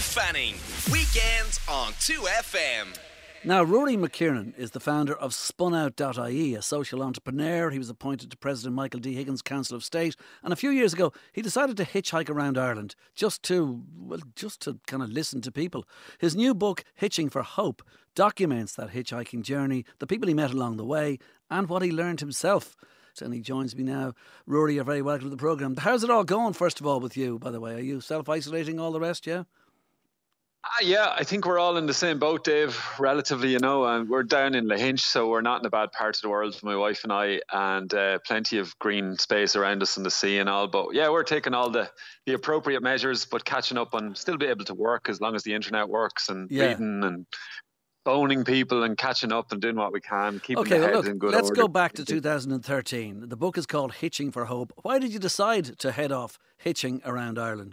Fanning. Weekends on 2FM. Now, Rory McKiernan is the founder of Spunout.ie, a social entrepreneur. He was appointed to President Michael D. Higgins' Council of State. And a few years ago, he decided to hitchhike around Ireland just to kind of listen to people. His new book, Hitching for Hope, documents that hitchhiking journey, the people he met along the way, and what he learned himself. And he joins me now. Rory, you're very welcome to the programme. How's it all going, first of all, with you, by the way? Are you self-isolating all the rest, yeah? Yeah, I think we're all in the same boat, Dave, relatively, and we're down in Lahinch, so we're not in a bad part of the world, my wife and I, and plenty of green space around us in the sea and all. But yeah, we're taking all the appropriate measures, but catching up on still be able to work as long as the internet works, and reading and phoning people and catching up and doing what we can, keeping the heads in good order. Let's go back to 2013. The book is called Hitching for Hope. Why did you decide to head off hitching around Ireland?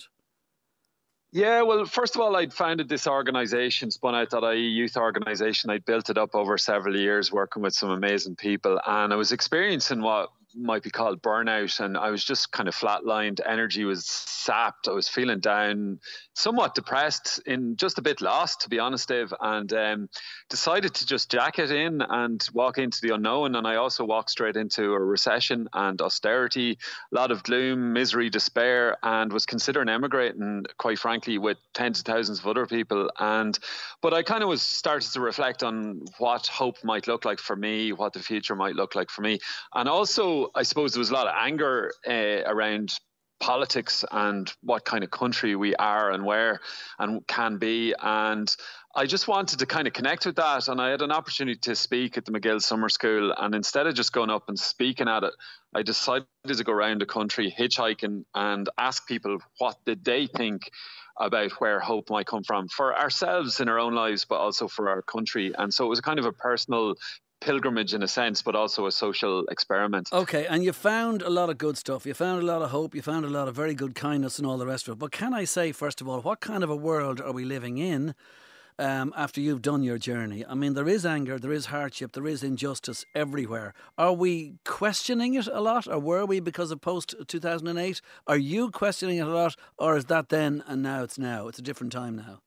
Yeah, well, first of all, I'd founded this organisation, Spunout.ie youth organisation. I'd built it up over several years, working with some amazing people, and I was experiencing what might be called burnout, and I was just kind of flatlined. Energy was sapped. I was feeling down, somewhat depressed, and just a bit lost, to be honest, Dave, and decided to just jack it in and walk into the unknown. And I also walked straight into a recession and austerity, a lot of gloom, misery, despair, and was considering emigrating, quite frankly, with tens of thousands of other people. But I kind of started to reflect on what hope might look like for me, what the future might look like for me. And also, I suppose there was a lot of anger around politics and what kind of country we are and where and can be. And I just wanted to kind of connect with that. And I had an opportunity to speak at the McGill Summer School. And instead of just going up and speaking at it, I decided to go around the country hitchhiking and ask people what did they think about where hope might come from for ourselves in our own lives, but also for our country. And so it was kind of a personal pilgrimage in a sense, but also a social experiment. Okay, and you found a lot of good stuff. You found a lot of hope. You found a lot of very good kindness and all the rest of it. But can I say, first of all, what kind of a world are we living in after you've done your journey? I mean, there is anger, there is hardship, there is injustice everywhere. Are we questioning it a lot, or were we because of post-2008? Are you questioning it a lot, or is that then and now it's now? It's a different time now.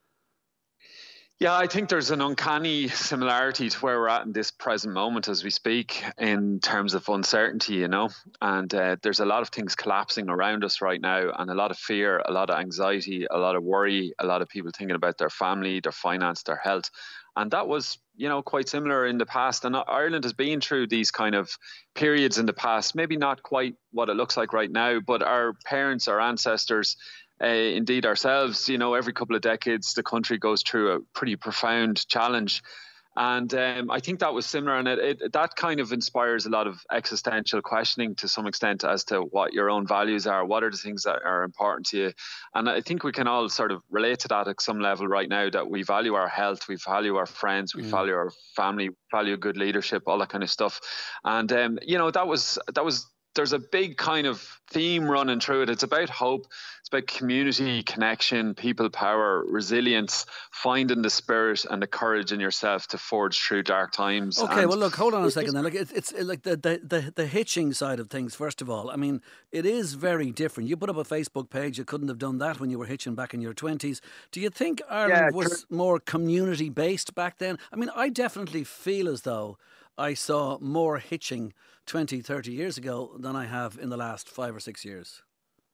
Yeah, I think there's an uncanny similarity to where we're at in this present moment as we speak in terms of uncertainty, and there's a lot of things collapsing around us right now, and a lot of fear, a lot of anxiety, a lot of worry, a lot of people thinking about their family, their finance, their health. And that was, quite similar in the past. And Ireland has been through these kind of periods in the past, maybe not quite what it looks like right now, but our parents, our ancestors, indeed ourselves, every couple of decades, the country goes through a pretty profound challenge. And I think that was similar. And that kind of inspires a lot of existential questioning to some extent as to what your own values are, what are the things that are important to you. And I think we can all sort of relate to that at some level right now, that we value our health, we value our friends, we value our family, we value good leadership, all that kind of stuff. And, that was there's a big kind of theme running through it. It's about hope. It's about community, connection, people power, resilience, finding the spirit and the courage in yourself to forge through dark times. Okay, well, look, hold on a second then. Like, it's like the hitching side of things, first of all. I mean, it is very different. You put up a Facebook page. You couldn't have done that when you were hitching back in your 20s. Do you think Ireland was more community-based back then? I mean, I definitely feel as though I saw more hitching 20, 30 years ago than I have in the last 5 or 6 years.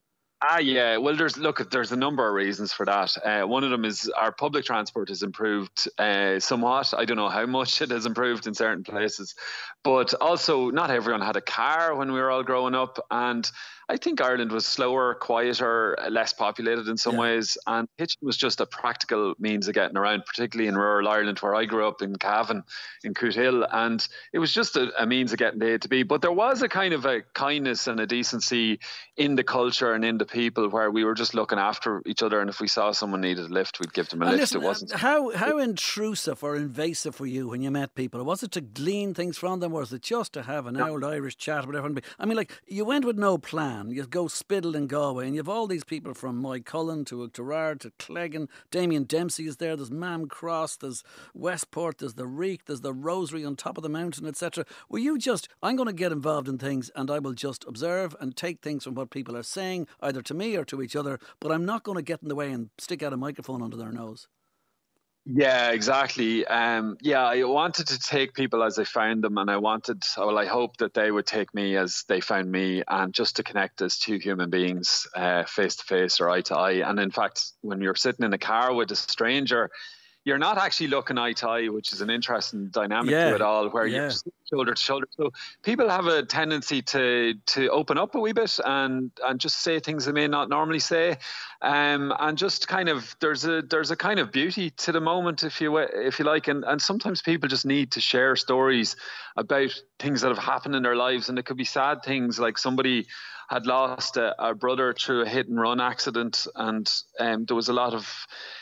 Yeah. Well, there's a number of reasons for that. One of them is our public transport has improved somewhat. I don't know how much it has improved in certain places, but also not everyone had a car when we were all growing up. And I think Ireland was slower, quieter, less populated in some ways. And hitching was just a practical means of getting around, particularly in rural Ireland, where I grew up in Cavan, in Cootehill. And it was just a means of getting to A to B. But there was a kind of a kindness and a decency in the culture and in the people where we were just looking after each other. And if we saw someone needed a lift, we'd give them a lift. Listen, it wasn't. How intrusive or invasive were you when you met people? Was it to glean things from them, or was it just to have an old Irish chat or whatever? I mean, like, you went with no plan. man. You go Spiddle in Galway, and you have all these people from Moy Cullen to Gerard to Cleggan. Damien Dempsey is there. There's Mam Cross. There's Westport. There's the Reek. There's the Rosary on top of the mountain, etc. Were you just, I'm going to get involved in things and I will just observe and take things from what people are saying, either to me or to each other, but I'm not going to get in the way and stick out a microphone under their nose? Yeah, exactly. I wanted to take people as I found them, and I hope that they would take me as they found me, and just to connect as two human beings, face to face or eye to eye. And in fact, when you're sitting in a car with a stranger, you're not actually looking eye to eye, which is an interesting dynamic to it all, where you're shoulder to shoulder. So people have a tendency to open up a wee bit and just say things they may not normally say, and just kind of there's a kind of beauty to the moment, if you like, and sometimes people just need to share stories about things that have happened in their lives, and it could be sad things, like somebody had lost a brother through a hit and run accident, and there was a lot of,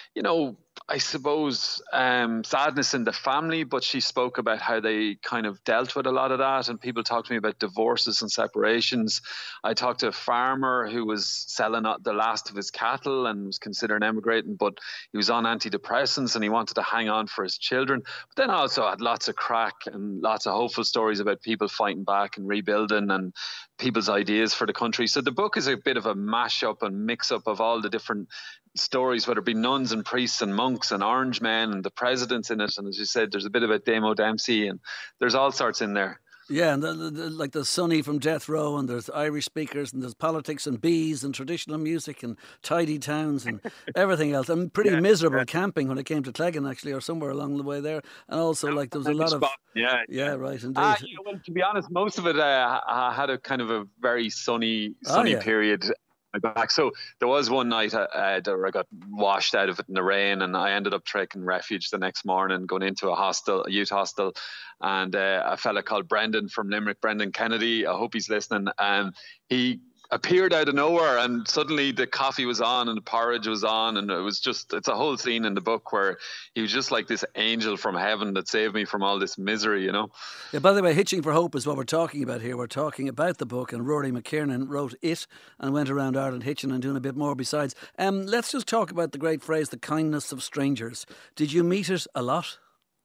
I suppose, sadness in the family, but she spoke about how they kind of dealt with a lot of that. And people talked to me about divorces and separations. I talked to a farmer who was selling the last of his cattle and was considering emigrating, but he was on antidepressants and he wanted to hang on for his children. But then I also had lots of crack and lots of hopeful stories about people fighting back and rebuilding and people's ideas for the country. So the book is a bit of a mash-up and mix-up of all the different stories, whether it be nuns and priests and monks and orange men and the presidents in it. And as you said, there's a bit about Damo Dempsey, and there's all sorts in there. Yeah, and like the Sonny from Death Row, and there's Irish speakers, and there's politics and bees and traditional music and tidy towns and everything else. I'm pretty miserable camping when it came to Cleggan, actually, or somewhere along the way there. And also, like, there was a lot of... Yeah, right, indeed. Well, to be honest, most of it had a kind of a very sunny period back. So there was one night where I got washed out of it in the rain, and I ended up taking refuge the next morning, going into a youth hostel, and a fella called Brendan from Limerick, Brendan Kennedy, I hope he's listening, he appeared out of nowhere, and suddenly the coffee was on and the porridge was on, and it's a whole scene in the book where he was just like this angel from heaven that saved me from all this misery, Yeah, by the way, Hitching for Hope is what we're talking about here. We're talking about the book, and Rory McKiernan wrote it and went around Ireland hitching and doing a bit more besides. Let's just talk about the great phrase, the kindness of strangers. Did you meet it a lot?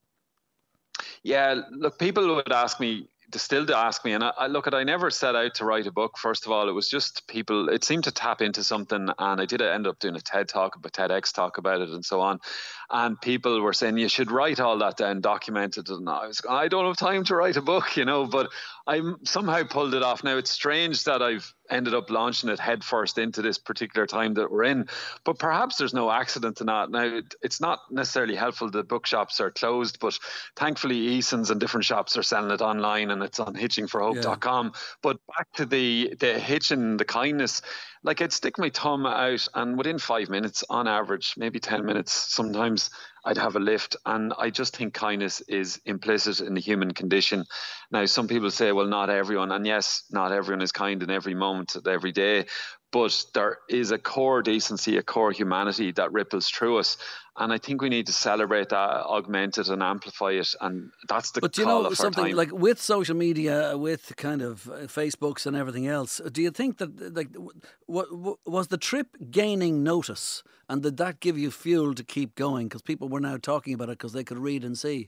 Yeah, look, people would ask me, and I never set out to write a book. First of all, it was just people, it seemed to tap into something, and I did end up doing a TEDx talk about it and so on, and people were saying you should write all that down, document it, and I don't have time to write a book, but I somehow pulled it off. Now, it's strange that I've ended up launching it headfirst into this particular time that we're in, but perhaps there's no accident in that. Now, it's not necessarily helpful the bookshops are closed, but thankfully Eason's and different shops are selling it online, and it's on hitchingforhope.com. Yeah. But back to the hitching, the kindness, like, I'd stick my thumb out, and within 5 minutes on average, maybe 10 minutes sometimes, I'd have a lift. And I just think kindness is implicit in the human condition. Now, some people say, well, not everyone. And yes, not everyone is kind in every moment of every day. But there is a core decency, a core humanity that ripples through us. And I think we need to celebrate that, augment it and amplify it. And that's the call of our time. Like with social media, with kind of Facebooks and everything else, do you think that, like, what was the trip gaining notice? And did that give you fuel to keep going? Because people were now talking about it because they could read and see.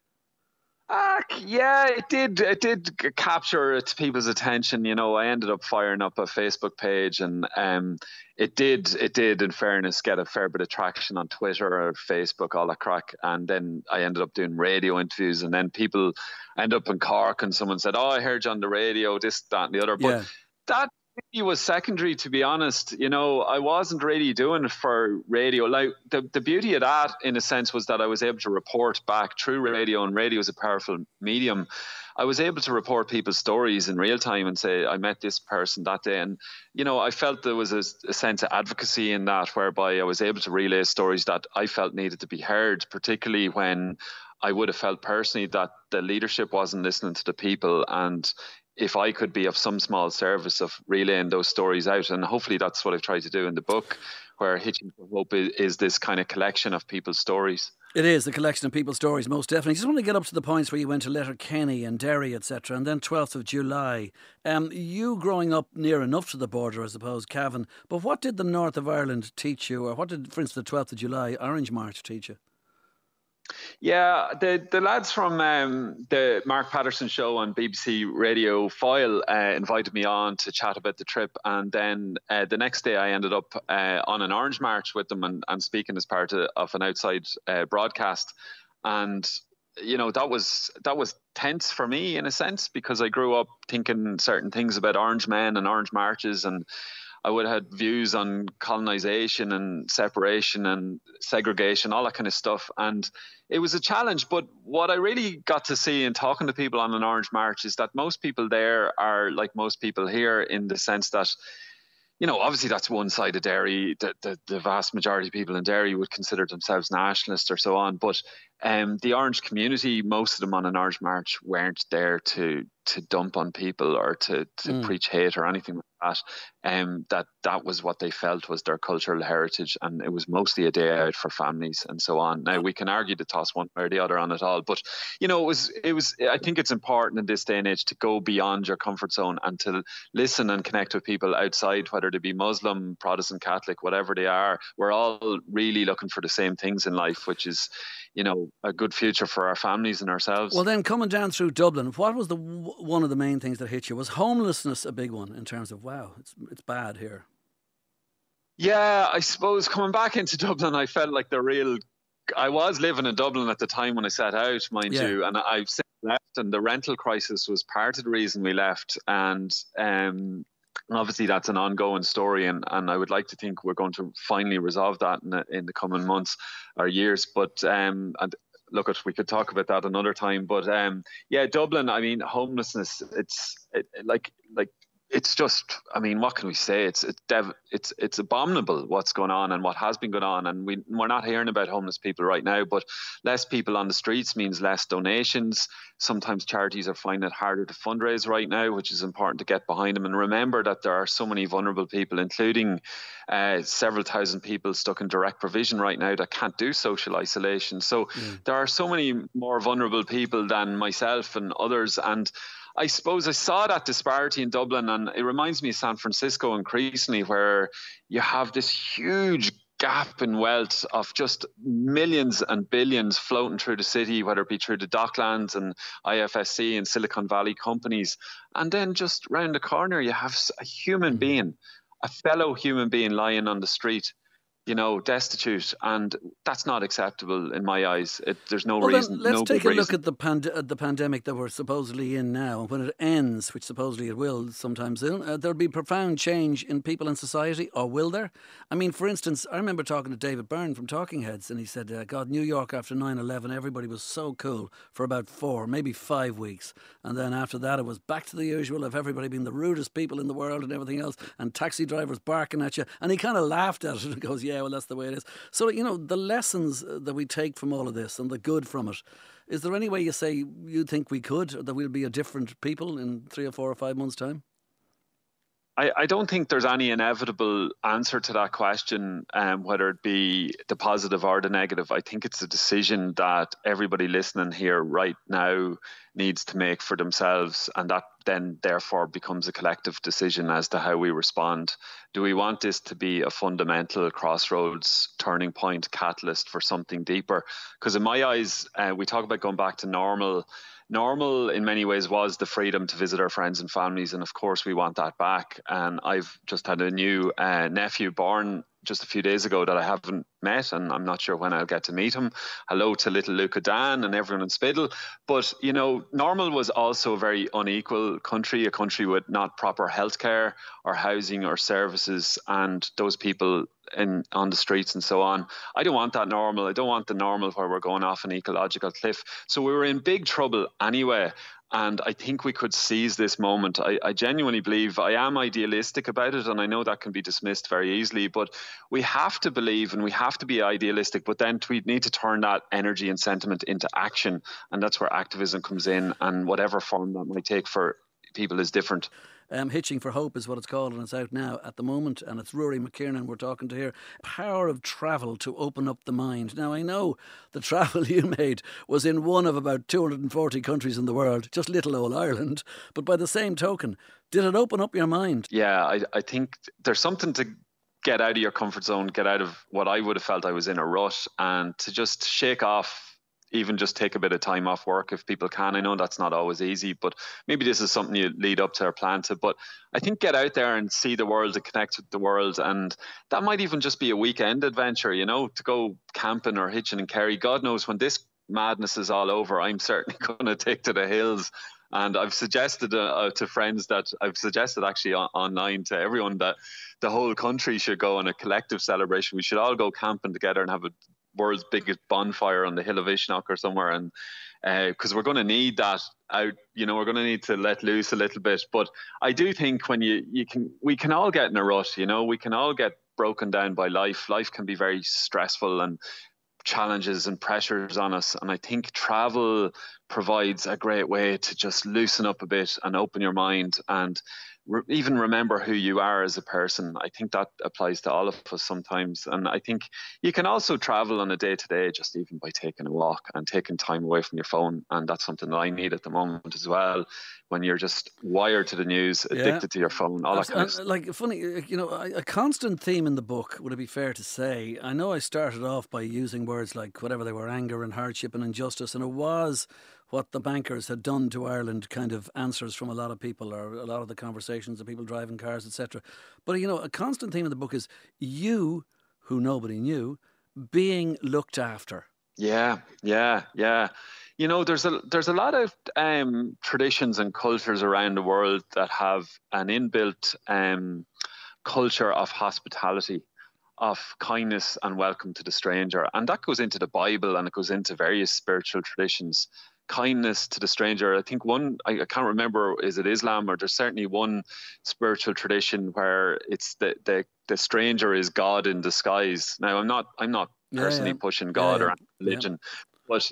Yeah, it did capture people's attention. I ended up firing up a Facebook page, and it did, in fairness, get a fair bit of traction on Twitter or Facebook, all that crack. And then I ended up doing radio interviews, and then people end up in Cork, and someone said, "Oh, I heard you on the radio, this, that, and the other." But that really was secondary, to be honest. I wasn't really doing it for radio. Like, the beauty of that, in a sense, was that I was able to report back through radio, and radio is a powerful medium. I was able to report people's stories in real time and say, I met this person that day. And, I felt there was a sense of advocacy in that, whereby I was able to relay stories that I felt needed to be heard, particularly when I would have felt personally that the leadership wasn't listening to the people. And if I could be of some small service of relaying those stories out, and hopefully that's what I've tried to do in the book, where Hitching for Hope is this kind of collection of people's stories. It is a collection of people's stories, most definitely. Just want to get up to the points where you went to Letterkenny and Derry, etc., and then 12th of July. You growing up near enough to the border, I suppose, Cavan, but what did the north of Ireland teach you, or what did, for instance, the 12th of July Orange March teach you? Yeah, the lads from the Mark Patterson show on BBC Radio Foyle invited me on to chat about the trip, and then the next day I ended up on an Orange March with them and speaking as part of an outside broadcast. And you know, that was tense for me in a sense, because I grew up thinking certain things about Orange Men and Orange Marches, and I would have had views on colonisation and separation and segregation, all that kind of stuff. And it was a challenge. But what I really got to see in talking to people on an Orange March is that most people there are like most people here, in the sense that, you know, obviously that's one side of Derry. The vast majority of people in Derry would consider themselves nationalists or so on. But the Orange community, most of them on an Orange March, weren't there to dump on people or to preach hate or anything like that. That was what they felt was their cultural heritage, and it was mostly a day out for families and so on. Now we can argue to toss one way or the other on it all, but you know, it was. I think it's important in this day and age to go beyond your comfort zone and to listen and connect with people outside, whether they be Muslim, Protestant, Catholic, whatever they are. We're all really looking for the same things in life, which is, you know, a good future for our families and ourselves. Well, then coming down through Dublin, what was one of the main things that hit you? Was homelessness a big one in terms of, wow, it's bad here? Yeah, I suppose coming back into Dublin, I felt like I was living in Dublin at the time when I set out, mind you, and I've since left, and the rental crisis was part of the reason we left. And obviously that's an ongoing story, and I would like to think we're going to finally resolve that in the coming months or years. But and look, we could talk about that another time. But yeah, Dublin, I mean, homelessness, it's just, I mean, what can we say? It's abominable what's going on and what has been going on. And we're not hearing about homeless people right now, but less people on the streets means less donations. Sometimes charities are finding it harder to fundraise right now, which is important to get behind them. And remember that there are so many vulnerable people, including several thousand people stuck in direct provision right now that can't do social isolation. So there are so many more vulnerable people than myself and others. And I suppose I saw that disparity in Dublin, and it reminds me of San Francisco increasingly, where you have this huge gap in wealth of just millions and billions floating through the city, whether it be through the Docklands and IFSC and Silicon Valley companies. And then just round the corner, you have a human being, a fellow human being lying on the street, you know, destitute, and that's not acceptable in my eyes. There's no reason. Let's take a look at the pandemic that we're supposedly in now, and when it ends, which supposedly it will sometime soon, there'll be profound change in people and society, or will there? I mean, for instance, I remember talking to David Byrne from Talking Heads, and he said, God, New York after 9/11, everybody was so cool for about 4, maybe 5 weeks, and then after that it was back to the usual of everybody being the rudest people in the world and everything else, and taxi drivers barking at you, and he kind of laughed at it and goes, yeah, well, that's the way it is. So, you know, the lessons that we take from all of this and the good from it, is there any way you say you think we could, or that we'll be a different people in 3 or 4 or 5 months' time? I don't think there's any inevitable answer to that question, whether it be the positive or the negative. I think it's a decision that everybody listening here right now needs to make for themselves, and that then therefore becomes a collective decision as to how we respond. Do we want this to be a fundamental crossroads, turning point, catalyst for something deeper? Because in my eyes, we talk about going back to normal. Normal in many ways was the freedom to visit our friends and families, and of course we want that back. And I've just had a new nephew born just a few days ago that I haven't met, and I'm not sure when I'll get to meet him. Hello to little Luca Dan and everyone in Spiddle. But, you know, normal was also a very unequal country, a country with not proper healthcare or housing or services, and those people on the streets and so on. I don't want that normal. I don't want the normal where we're going off an ecological cliff. So we were in big trouble anyway. And I think we could seize this moment. I genuinely believe, I am idealistic about it, and I know that can be dismissed very easily, but we have to believe and we have to be idealistic, but then we need to turn that energy and sentiment into action. And that's where activism comes in, and whatever form that might take for people is different. Hitching for Hope is what it's called, and it's out now at the moment, and it's Rory McKiernan we're talking to here. Power of travel to open up the mind. Now, I know the travel you made was in one of about 240 countries in the world, just little old Ireland, but by the same token, did it open up your mind? Yeah, I think there's something to get out of your comfort zone, get out of what I would have felt I was in a rut, and to just shake off, even just take a bit of time off work if people can. I know that's not always easy, but maybe this is something you lead up to or plan to. But I think get out there and see the world and connect with the world. And that might even just be a weekend adventure, to go camping or hitching in Kerry. God knows when this madness is all over, I'm certainly going to take to the hills. And I've suggested to friends that I've suggested actually online to everyone that the whole country should go on a collective celebration. We should all go camping together and have a world's biggest bonfire on the hill of Ishnok or somewhere, and because we're going to need that out, we're going to need to let loose a little bit. But I do think when we can all get in a rut, we can all get broken down by life. Life can be very stressful and challenges and pressures on us, and I think travel provides a great way to just loosen up a bit and open your mind and even remember who you are as a person. I think that applies to all of us sometimes. And I think you can also travel on a day-to-day just even by taking a walk and taking time away from your phone. And that's something that I need at the moment as well, when you're just wired to the news, addicted to your phone, all that kind of stuff. Like, funny, a constant theme in the book, would it be fair to say? I know I started off by using words like whatever they were, anger and hardship and injustice, and it was what the bankers had done to Ireland kind of answers from a lot of people, or a lot of the conversations of people driving cars, etc. But, a constant theme in the book is you, who nobody knew, being looked after. Yeah. There's a lot of traditions and cultures around the world that have an inbuilt culture of hospitality, of kindness and welcome to the stranger. And that goes into the Bible, and it goes into various spiritual traditions. Kindness to the stranger. I think I can't remember, is it Islam, or there's certainly one spiritual tradition where it's the stranger is God in disguise. Now, I'm not personally pushing God or religion, but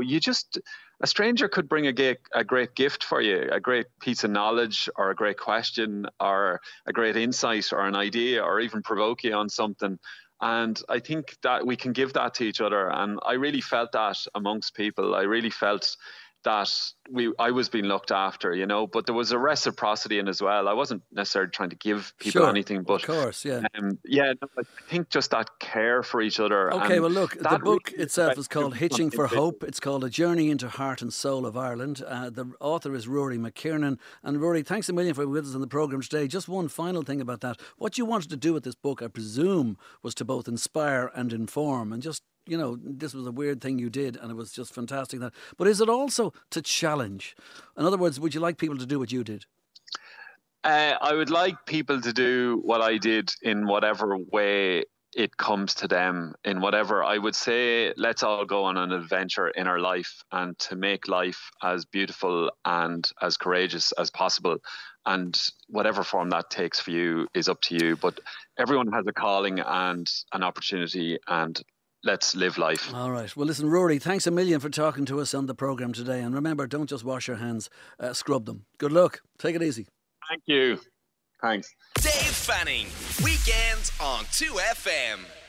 a stranger could bring a great gift for you, a great piece of knowledge, or a great question, or a great insight, or an idea, or even provoke you on something. And I think that we can give that to each other. And I really felt that amongst people. I really felt that I was being looked after, but there was a reciprocity in as well. I wasn't necessarily trying to give people anything, but of course, I think just that care for each other. Okay, well, look, the book itself is called Hitching for Hope. It's called A Journey into Heart and Soul of Ireland. The author is Rory McKiernan. And Rory, thanks a million for being with us on the programme today. Just one final thing about that. What you wanted to do with this book, I presume, was to both inspire and inform, and just this was a weird thing you did, and it was just fantastic. But is it also to challenge? In other words, would you like people to do what you did? I would like people to do what I did in whatever way it comes to them. In whatever, I would say, let's all go on an adventure in our life, and to make life as beautiful and as courageous as possible. And whatever form that takes for you is up to you. But everyone has a calling and an opportunity, and let's live life. All right. Well, listen, Rory, thanks a million for talking to us on the programme today. And remember, don't just wash your hands, scrub them. Good luck. Take it easy. Thank you. Thanks. Dave Fanning, weekends on 2FM.